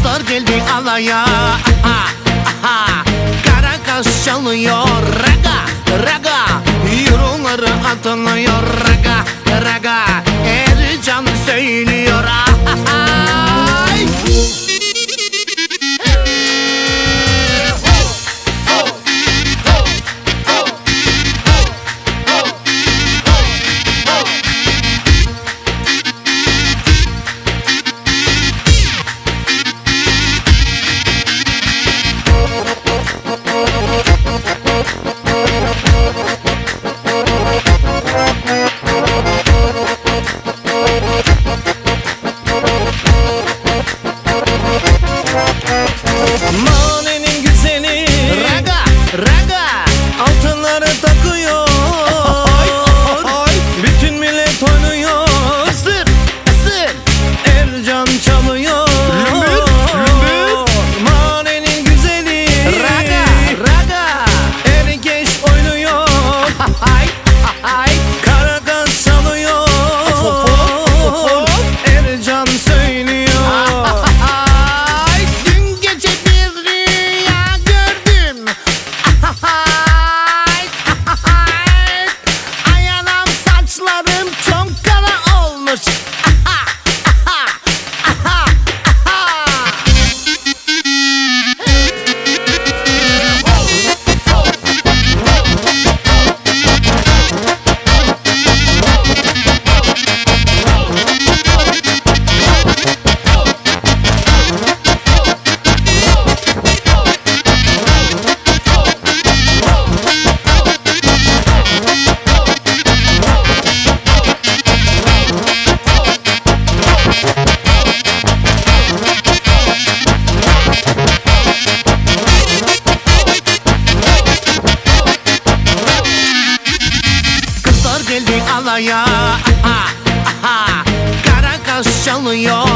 Kızlar geldi alaya, aha, aha. Kara kaş çalıyor, raga, raga. Euroları atılıyor, raga, raga. Ercan söylüyor, ay. Manenin güzeli Raga, raga. altınları takıyor. Bütün millet oynuyor. Isır, ısır. Ercan çalıyor. Lümbür, lümbür. Manenin güzeli Raga, raga. herkes oynuyor. Ay, ay. Kara gaz çalıyor. Ercan söylüyor. Ay, dün gece bir rüya gördüm. Ay, ay. Ay anam, saçlarım çok kara olmuş. Kızlar geldi alaya, aha, aha. Kara kaş çalıyor,